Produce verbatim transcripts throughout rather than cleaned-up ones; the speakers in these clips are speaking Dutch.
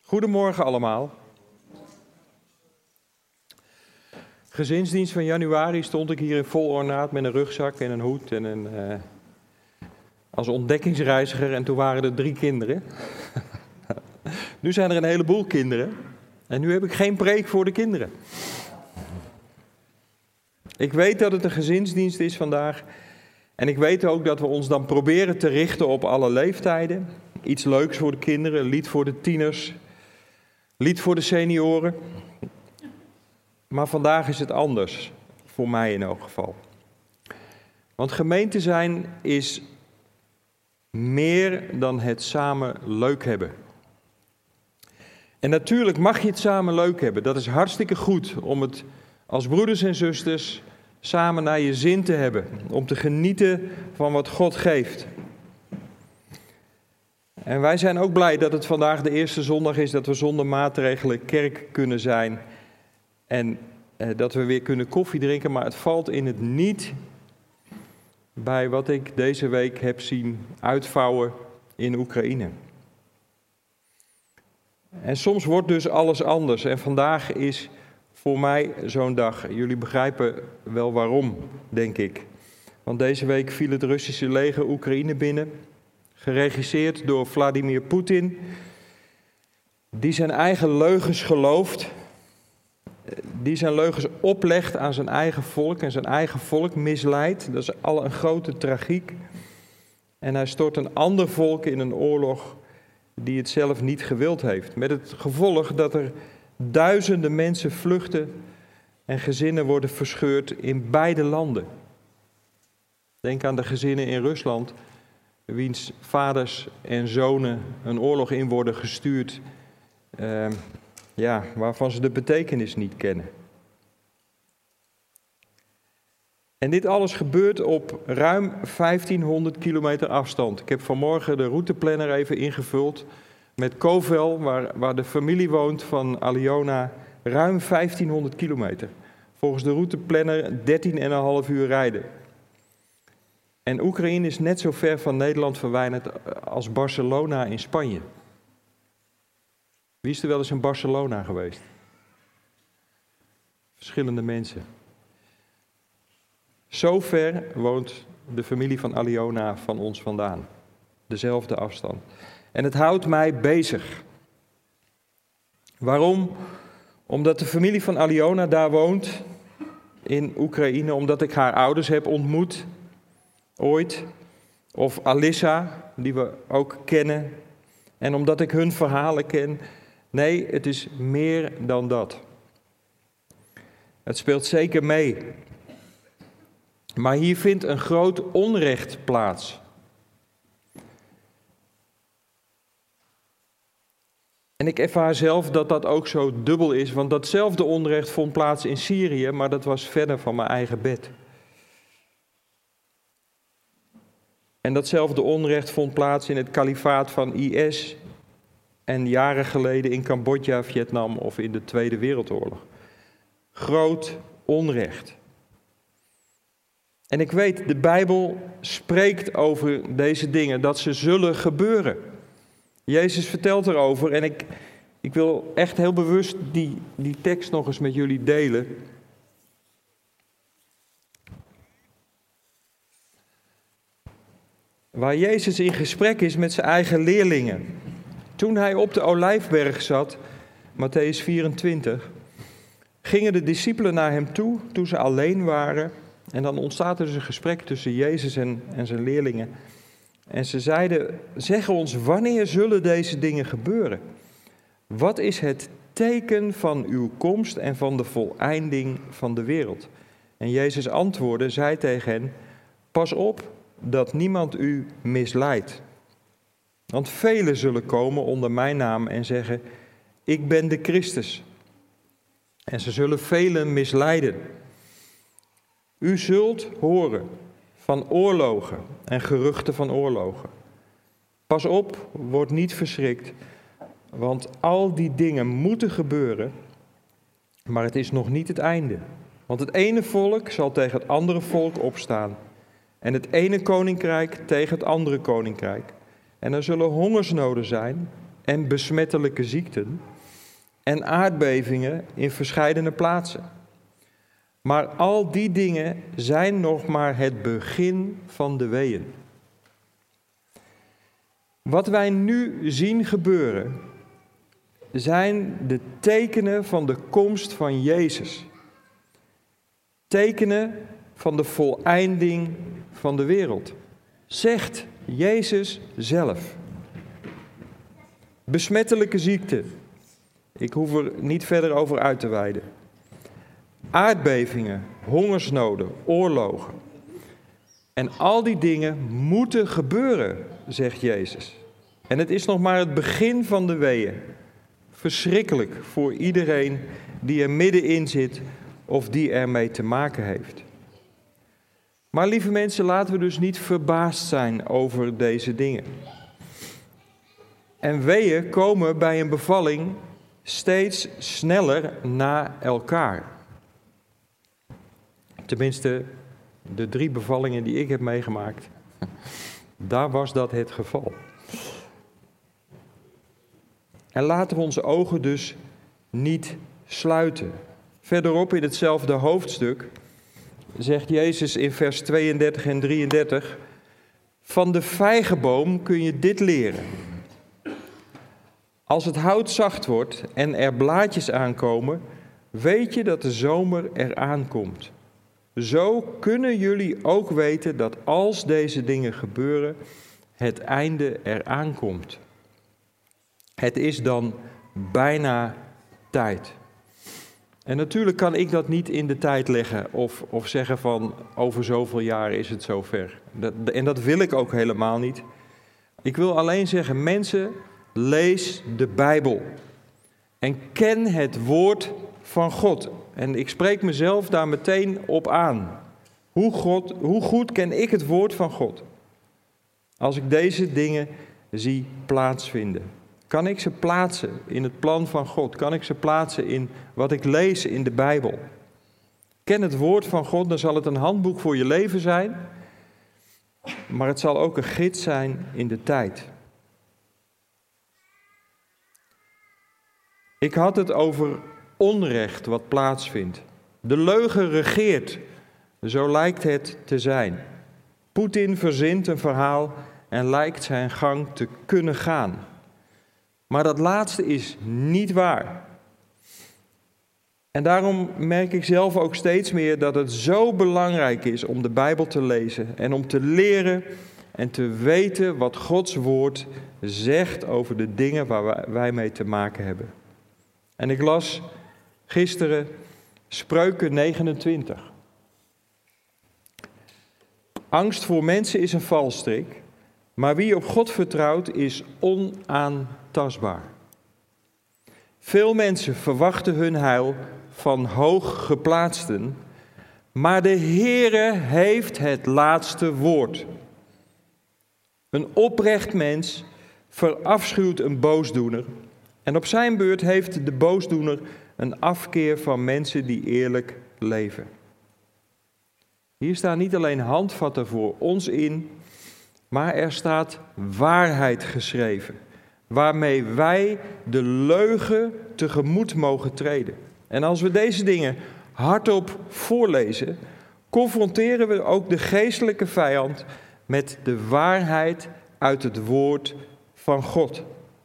Goedemorgen allemaal. Gezinsdienst van januari stond ik hier in vol ornaat met een rugzak en een hoed en een, uh, als ontdekkingsreiziger en toen waren er drie kinderen. Nu zijn er een heleboel kinderen en nu heb ik geen preek voor de kinderen. Ik weet dat het een gezinsdienst is vandaag en ik weet ook dat we ons dan proberen te richten op alle leeftijden. Iets leuks voor de kinderen, een lied voor de tieners, lied voor de senioren. Maar vandaag is het anders, voor mij in elk geval. Want gemeente zijn is meer dan het samen leuk hebben. En natuurlijk mag je het samen leuk hebben. Dat is hartstikke goed om het als broeders en zusters samen naar je zin te hebben. Om te genieten van wat God geeft. En wij zijn ook blij dat het vandaag de eerste zondag is dat we zonder maatregelen kerk kunnen zijn. En eh, dat we weer kunnen koffie drinken, maar het valt in het niet bij wat ik deze week heb zien uitvouwen in Oekraïne. En soms wordt dus alles anders en vandaag is voor mij zo'n dag. Jullie begrijpen wel waarom, denk ik. Want deze week viel het Russische leger Oekraïne binnen, geregisseerd door Vladimir Poetin, die zijn eigen leugens gelooft, die zijn leugens oplegt aan zijn eigen volk en zijn eigen volk misleidt. Dat is al een grote tragiek. En hij stort een ander volk in een oorlog die het zelf niet gewild heeft. Met het gevolg dat er duizenden mensen vluchten en gezinnen worden verscheurd in beide landen. Denk aan de gezinnen in Rusland, wiens vaders en zonen een oorlog in worden gestuurd, uh, ja, waarvan ze de betekenis niet kennen. En dit alles gebeurt op ruim vijftienhonderd kilometer afstand. Ik heb vanmorgen de routeplanner even ingevuld met Kovel, waar, waar de familie woont van Aliona, ruim vijftienhonderd kilometer. Volgens de routeplanner dertien en een half uur rijden. En Oekraïne is net zo ver van Nederland verwijderd als Barcelona in Spanje. Wie is er wel eens in Barcelona geweest? Verschillende mensen. Zo ver woont de familie van Aliona van ons vandaan. Dezelfde afstand. En het houdt mij bezig. Waarom? Omdat de familie van Aliona daar woont in Oekraïne. Omdat ik haar ouders heb ontmoet. Ooit. Of Alissa, die we ook kennen. En omdat ik hun verhalen ken. Nee, het is meer dan dat. Het speelt zeker mee. Maar hier vindt een groot onrecht plaats. En ik ervaar zelf dat dat ook zo dubbel is, want datzelfde onrecht vond plaats in Syrië, maar dat was verder van mijn eigen bed. En datzelfde onrecht vond plaats in het kalifaat van I S en jaren geleden in Cambodja, Vietnam of in de Tweede Wereldoorlog. Groot onrecht. En ik weet, de Bijbel spreekt over deze dingen, dat ze zullen gebeuren. Jezus vertelt erover en ik, ik wil echt heel bewust die, die tekst nog eens met jullie delen. Waar Jezus in gesprek is met zijn eigen leerlingen. Toen hij op de Olijfberg zat, Mattheüs vierentwintig, gingen de discipelen naar hem toe toen ze alleen waren. En dan ontstaat er dus een gesprek tussen Jezus en, en zijn leerlingen. En ze zeiden, zeg ons, wanneer zullen deze dingen gebeuren? Wat is het teken van uw komst en van de voleinding van de wereld? En Jezus antwoordde, zei tegen hen, pas op dat niemand u misleidt. Want velen zullen komen onder mijn naam en zeggen, ik ben de Christus. En ze zullen velen misleiden. U zult horen van oorlogen en geruchten van oorlogen. Pas op, word niet verschrikt, want al die dingen moeten gebeuren, maar het is nog niet het einde. Want het ene volk zal tegen het andere volk opstaan en het ene koninkrijk tegen het andere koninkrijk. En er zullen hongersnoden zijn en besmettelijke ziekten en aardbevingen in verscheidene plaatsen. Maar al die dingen zijn nog maar het begin van de weeën. Wat wij nu zien gebeuren, zijn de tekenen van de komst van Jezus. Tekenen van de voleinding van de wereld, zegt Jezus zelf. Besmettelijke ziekte, ik hoef er niet verder over uit te weiden. Aardbevingen, hongersnoden, oorlogen. En al die dingen moeten gebeuren, zegt Jezus. En het is nog maar het begin van de weeën. Verschrikkelijk voor iedereen die er middenin zit of die ermee te maken heeft. Maar lieve mensen, laten we dus niet verbaasd zijn over deze dingen. En weeën komen bij een bevalling steeds sneller na elkaar. Tenminste, de drie bevallingen die ik heb meegemaakt, daar was dat het geval. En laten we onze ogen dus niet sluiten. Verderop in hetzelfde hoofdstuk zegt Jezus in vers tweeëndertig en drieëndertig... Van de vijgenboom kun je dit leren. Als het hout zacht wordt en er blaadjes aankomen, weet je dat de zomer eraan komt. Zo kunnen jullie ook weten dat als deze dingen gebeuren, het einde eraan komt. Het is dan bijna tijd. En natuurlijk kan ik dat niet in de tijd leggen of, of zeggen van over zoveel jaar is het zover. Dat, en dat wil ik ook helemaal niet. Ik wil alleen zeggen, mensen, lees de Bijbel. En ken het woord van God. En ik spreek mezelf daar meteen op aan. Hoe, God, hoe goed ken ik het woord van God? Als ik deze dingen zie plaatsvinden. Kan ik ze plaatsen in het plan van God? Kan ik ze plaatsen in wat ik lees in de Bijbel? Ken het woord van God, dan zal het een handboek voor je leven zijn. Maar het zal ook een gids zijn in de tijd. Ik had het over onrecht wat plaatsvindt. De leugen regeert, zo lijkt het te zijn. Poetin verzint een verhaal en lijkt zijn gang te kunnen gaan. Maar dat laatste is niet waar. En daarom merk ik zelf ook steeds meer dat het zo belangrijk is om de Bijbel te lezen en om te leren en te weten wat Gods woord zegt over de dingen waar wij mee te maken hebben. En ik las gisteren Spreuken negenentwintig. Angst voor mensen is een valstrik, maar wie op God vertrouwt is onaantastbaar. Veel mensen verwachten hun heil van hoog geplaatsten, maar de Heere heeft het laatste woord. Een oprecht mens verafschuwt een boosdoener en op zijn beurt heeft de boosdoener een afkeer van mensen die eerlijk leven. Hier staan niet alleen handvatten voor ons in, maar er staat waarheid geschreven, waarmee wij de leugen tegemoet mogen treden. En als we deze dingen hardop voorlezen, confronteren we ook de geestelijke vijand met de waarheid uit het woord van God.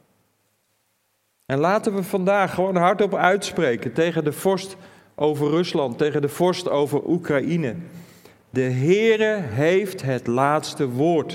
En laten we vandaag gewoon hardop uitspreken tegen de vorst over Rusland, tegen de vorst over Oekraïne. De Heere heeft het laatste woord.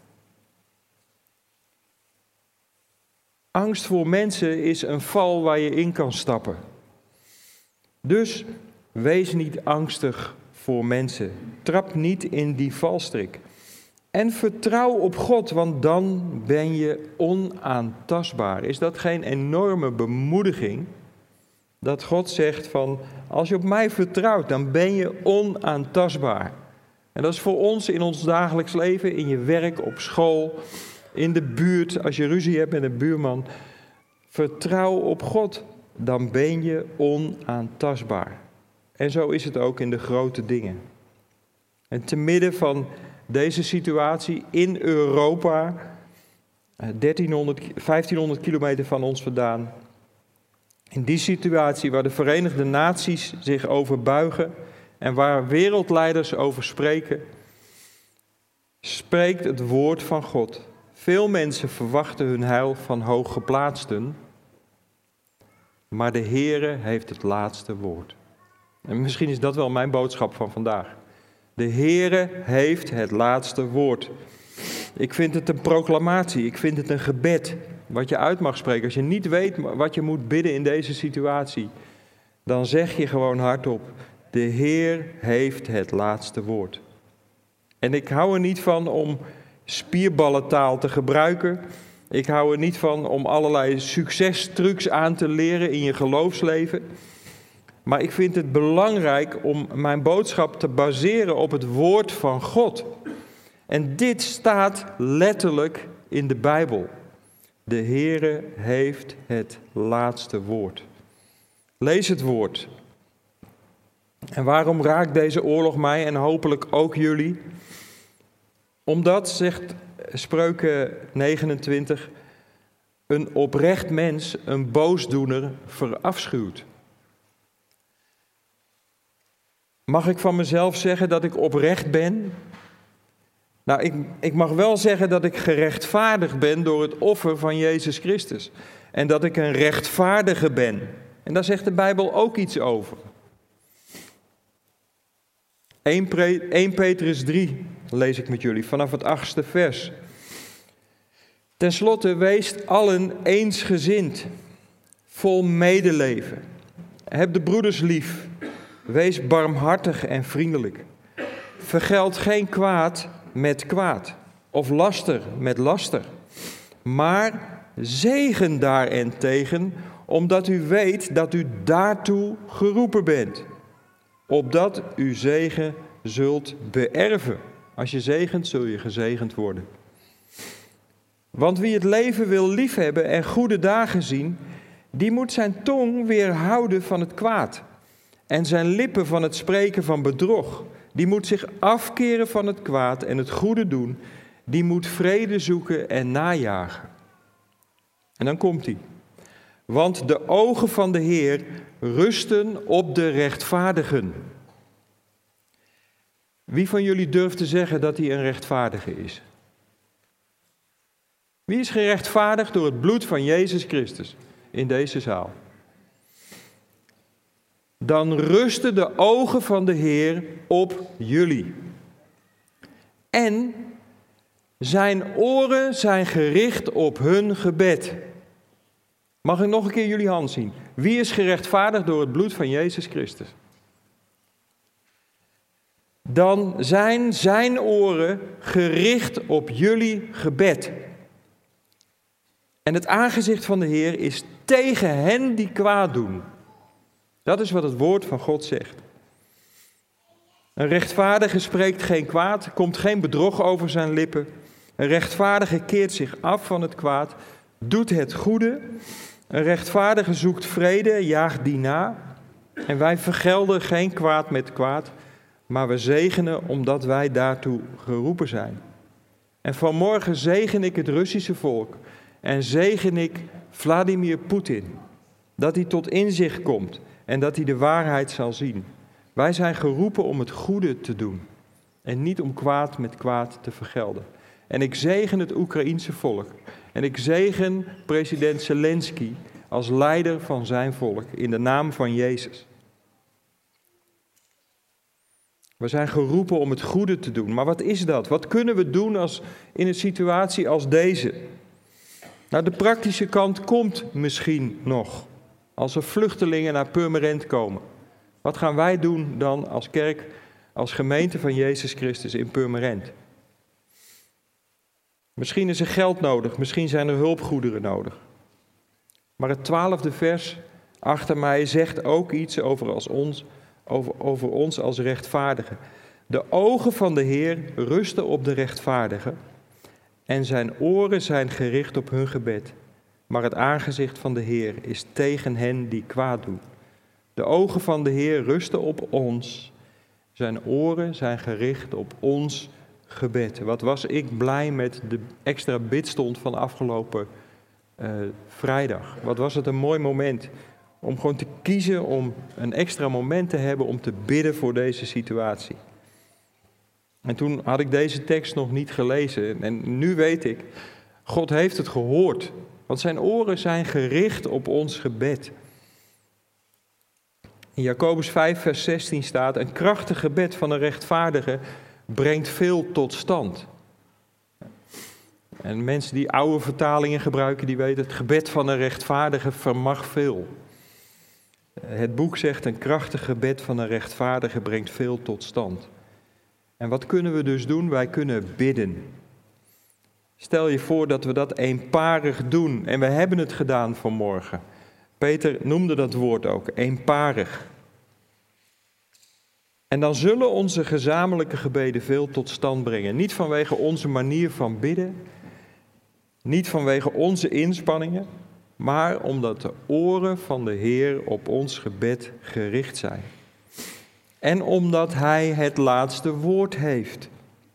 Angst voor mensen is een val waar je in kan stappen. Dus wees niet angstig voor mensen. Trap niet in die valstrik. En vertrouw op God, want dan ben je onaantastbaar. Is dat geen enorme bemoediging? Dat God zegt van, als je op mij vertrouwt, dan ben je onaantastbaar. En dat is voor ons in ons dagelijks leven, in je werk, op school, in de buurt, als je ruzie hebt met een buurman. Vertrouw op God, dan ben je onaantastbaar. En zo is het ook in de grote dingen. En te midden van deze situatie in Europa dertienhonderd, vijftienhonderd kilometer van ons vandaan. In die situatie waar de Verenigde Naties zich over buigen en waar wereldleiders over spreken, spreekt het woord van God. Veel mensen verwachten hun heil van hooggeplaatsten, maar de Heere heeft het laatste woord. En misschien is dat wel mijn boodschap van vandaag. De Heere heeft het laatste woord. Ik vind het een proclamatie, ik vind het een gebed wat je uit mag spreken. Als je niet weet wat je moet bidden in deze situatie, dan zeg je gewoon hardop: de Heer heeft het laatste woord. En ik hou er niet van om spierballentaal te gebruiken. Ik hou er niet van om allerlei succestrucs aan te leren in je geloofsleven. Maar ik vind het belangrijk om mijn boodschap te baseren op het woord van God. En dit staat letterlijk in de Bijbel. De Heere heeft het laatste woord. Lees het woord. En waarom raakt deze oorlog mij en hopelijk ook jullie? Omdat, zegt Spreuken negenentwintig, een oprecht mens een boosdoener verafschuwt. Mag ik van mezelf zeggen dat ik oprecht ben? Nou, ik, ik mag wel zeggen dat ik gerechtvaardigd ben door het offer van Jezus Christus. En dat ik een rechtvaardige ben. En daar zegt de Bijbel ook iets over. eerste Petrus drie lees ik met jullie vanaf het achtste vers. Ten slotte, wees allen eensgezind, vol medeleven. Heb de broeders lief. Wees barmhartig en vriendelijk. Vergeld geen kwaad met kwaad, of laster met laster. Maar zegen daarentegen, omdat u weet dat u daartoe geroepen bent. Opdat u zegen zult beërven. Als je zegent, zul je gezegend worden. Want wie het leven wil liefhebben en goede dagen zien, die moet zijn tong weerhouden van het kwaad. En zijn lippen van het spreken van bedrog. Die moet zich afkeren van het kwaad en het goede doen. Die moet vrede zoeken en najagen. En dan komt hij. Want de ogen van de Heer rusten op de rechtvaardigen. Wie van jullie durft te zeggen dat hij een rechtvaardige is? Wie is gerechtvaardigd door het bloed van Jezus Christus in deze zaal? Dan rusten de ogen van de Heer op jullie. En zijn oren zijn gericht op hun gebed. Mag ik nog een keer jullie hand zien? Wie is gerechtvaardigd door het bloed van Jezus Christus? Dan zijn zijn oren gericht op jullie gebed. En het aangezicht van de Heer is tegen hen die kwaad doen. Dat is wat het woord van God zegt. Een rechtvaardige spreekt geen kwaad, komt geen bedrog over zijn lippen. Een rechtvaardige keert zich af van het kwaad, doet het goede. Een rechtvaardige zoekt vrede, jaagt die na. En wij vergelden geen kwaad met kwaad, maar we zegenen omdat wij daartoe geroepen zijn. En vanmorgen zegen ik het Russische volk en zegen ik Vladimir Poetin. Dat hij tot inzicht komt en dat hij de waarheid zal zien. Wij zijn geroepen om het goede te doen en niet om kwaad met kwaad te vergelden. En ik zegen het Oekraïense volk en ik zegen president Zelensky als leider van zijn volk in de naam van Jezus. We zijn geroepen om het goede te doen. Maar wat is dat? Wat kunnen we doen als, in een situatie als deze? Nou, de praktische kant komt misschien nog. Als er vluchtelingen naar Purmerend komen. Wat gaan wij doen dan als kerk, als gemeente van Jezus Christus in Purmerend? Misschien is er geld nodig. Misschien zijn er hulpgoederen nodig. Maar het twaalfde vers achter mij zegt ook iets over, als ons, over, over ons als rechtvaardigen. De ogen van de Heer rusten op de rechtvaardigen en zijn oren zijn gericht op hun gebed. Maar het aangezicht van de Heer is tegen hen die kwaad doen. De ogen van de Heer rusten op ons. Zijn oren zijn gericht op ons gebed. Wat was ik blij met de extra bidstond van afgelopen uh, vrijdag. Wat was het een mooi moment om gewoon te kiezen om een extra moment te hebben om te bidden voor deze situatie. En toen had ik deze tekst nog niet gelezen en nu weet ik, God heeft het gehoord. Want zijn oren zijn gericht op ons gebed. In Jacobus vijf vers zestien staat, een krachtig gebed van een rechtvaardige brengt veel tot stand. En mensen die oude vertalingen gebruiken, die weten, het gebed van een rechtvaardige vermag veel. Het boek zegt, een krachtig gebed van een rechtvaardige brengt veel tot stand. En wat kunnen we dus doen? Wij kunnen bidden. Stel je voor dat we dat eenparig doen. En we hebben het gedaan vanmorgen. Peter noemde dat woord ook, eenparig. En dan zullen onze gezamenlijke gebeden veel tot stand brengen. Niet vanwege onze manier van bidden. Niet vanwege onze inspanningen. Maar omdat de oren van de Heer op ons gebed gericht zijn. En omdat Hij het laatste woord heeft.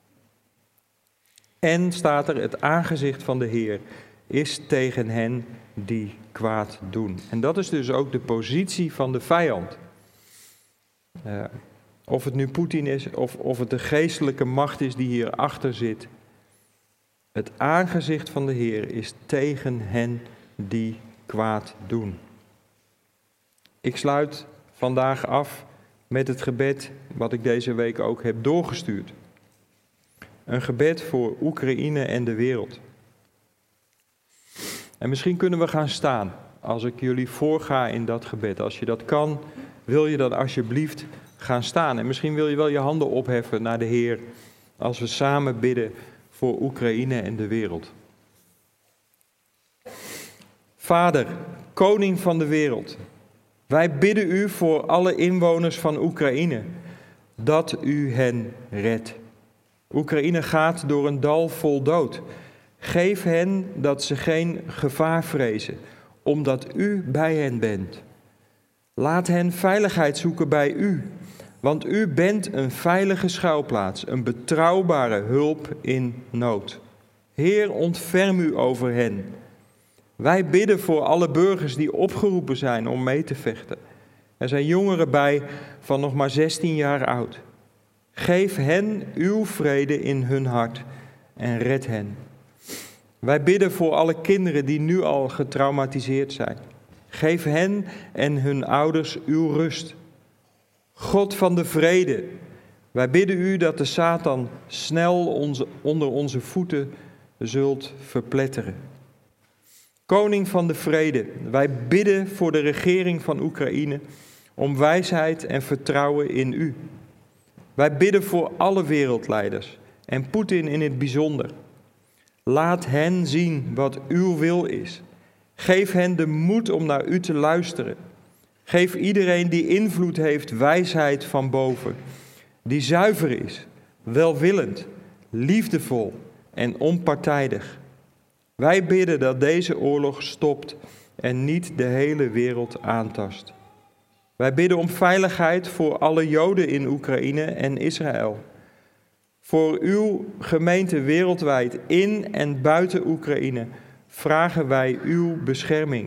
En staat er, het aangezicht van de Heer is tegen hen die kwaad doen. En dat is dus ook de positie van de vijand. Uh, of het nu Poetin is, of, of het de geestelijke macht is die hierachter zit. Het aangezicht van de Heer is tegen hen die kwaad doen. Ik sluit vandaag af met het gebed wat ik deze week ook heb doorgestuurd. Een gebed voor Oekraïne en de wereld. En misschien kunnen we gaan staan als ik jullie voorga in dat gebed. Als je dat kan, wil je dan alsjeblieft gaan staan. En misschien wil je wel je handen opheffen naar de Heer als we samen bidden voor Oekraïne en de wereld. Vader, koning van de wereld, wij bidden u voor alle inwoners van Oekraïne, dat u hen redt. Oekraïne gaat door een dal vol dood. Geef hen dat ze geen gevaar vrezen, omdat u bij hen bent. Laat hen veiligheid zoeken bij u, want u bent een veilige schuilplaats, een betrouwbare hulp in nood. Heer, ontferm u over hen. Wij bidden voor alle burgers die opgeroepen zijn om mee te vechten. Er zijn jongeren bij van nog maar zestien jaar oud. Geef hen uw vrede in hun hart en red hen. Wij bidden voor alle kinderen die nu al getraumatiseerd zijn. Geef hen en hun ouders uw rust. God van de vrede, wij bidden u dat de Satan snel onze, onder onze voeten zult verpletteren. Koning van de vrede, wij bidden voor de regering van Oekraïne om wijsheid en vertrouwen in u. Wij bidden voor alle wereldleiders en Poetin in het bijzonder. Laat hen zien wat uw wil is. Geef hen de moed om naar u te luisteren. Geef iedereen die invloed heeft wijsheid van boven, die zuiver is, welwillend, liefdevol en onpartijdig. Wij bidden dat deze oorlog stopt en niet de hele wereld aantast. Wij bidden om veiligheid voor alle Joden in Oekraïne en Israël. Voor uw gemeente wereldwijd in en buiten Oekraïne vragen wij uw bescherming.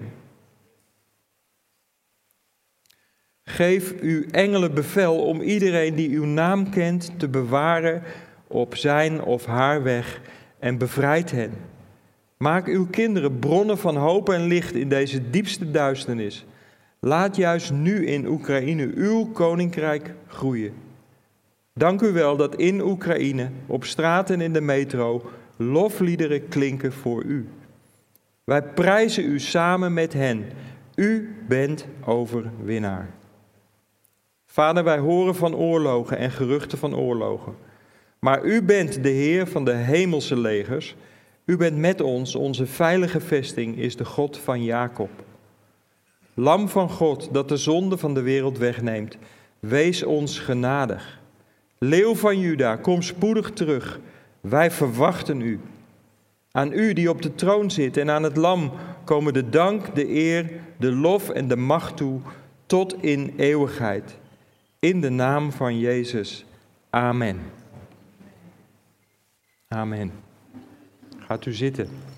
Geef uw engelen bevel om iedereen die uw naam kent te bewaren op zijn of haar weg en bevrijd hen. Maak uw kinderen bronnen van hoop en licht in deze diepste duisternis. Laat juist nu in Oekraïne uw koninkrijk groeien. Dank u wel dat in Oekraïne, op straat en in de metro, lofliederen klinken voor u. Wij prijzen u samen met hen. U bent overwinnaar. Vader, wij horen van oorlogen en geruchten van oorlogen. Maar u bent de Heer van de hemelse legers. U bent met ons, onze veilige vesting is de God van Jacob. Lam van God, dat de zonde van de wereld wegneemt, wees ons genadig. Leeuw van Juda, kom spoedig terug. Wij verwachten u. Aan u die op de troon zit en aan het lam komen de dank, de eer, de lof en de macht toe tot in eeuwigheid. In de naam van Jezus. Amen. Amen. Gaat u zitten.